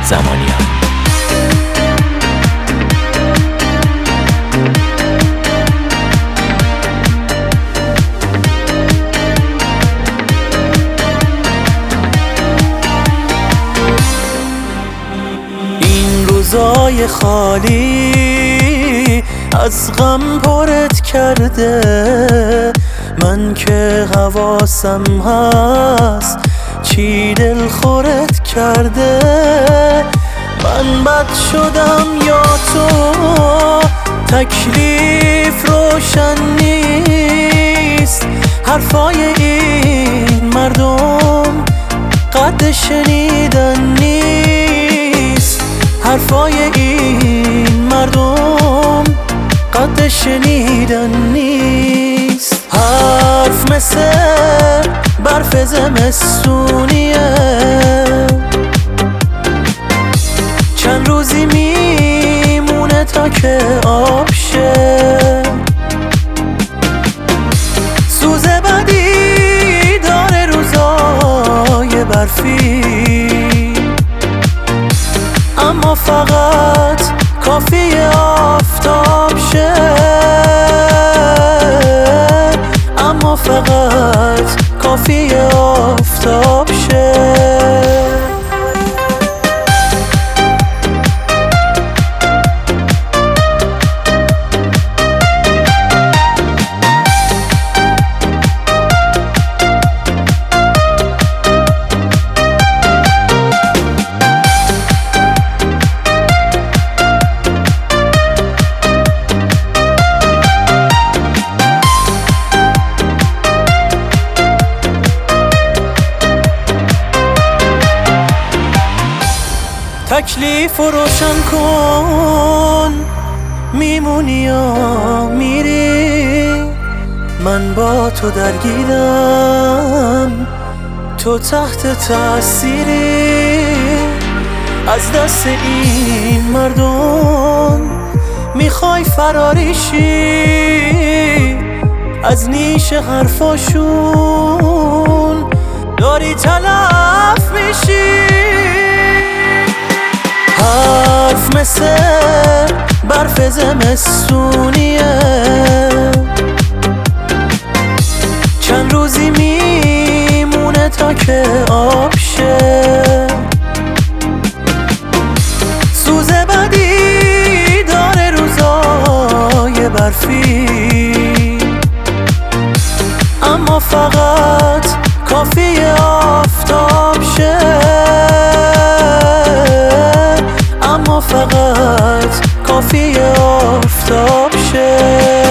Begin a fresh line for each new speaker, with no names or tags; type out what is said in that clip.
زمانیان.
این روزای خالی از غم پرت کرده، من که حواسم هست چی دل خورت کرده. من بد شدم یا تو؟ تکلیف روشن نیست. حرفای این مردم قد شنیدن نیست. حرفای این مردم قد شنیدن نیست. حرف مثل برف زمستونیه، چند روزی میمونه تا که آب شه. سوز بدی داره روزای برفی، اما فقط کافی آفتاب شه. اما فقط کافی آفتاب شه. تکلیف رو روشن کن، میمونی یا میری؟ من با تو درگیرم، تو تحت تأثیری. از دست این مردم میخوای فراریشی، از نیش حرفاشون داری تلف میشی. حرف مثل برف زمستونیه، چند روزی میمونه تا که آب شه. سوز بدی داره روزای برفی، اما فقط کافی آفتاب شه. اما فقط کافی آفتاب شه.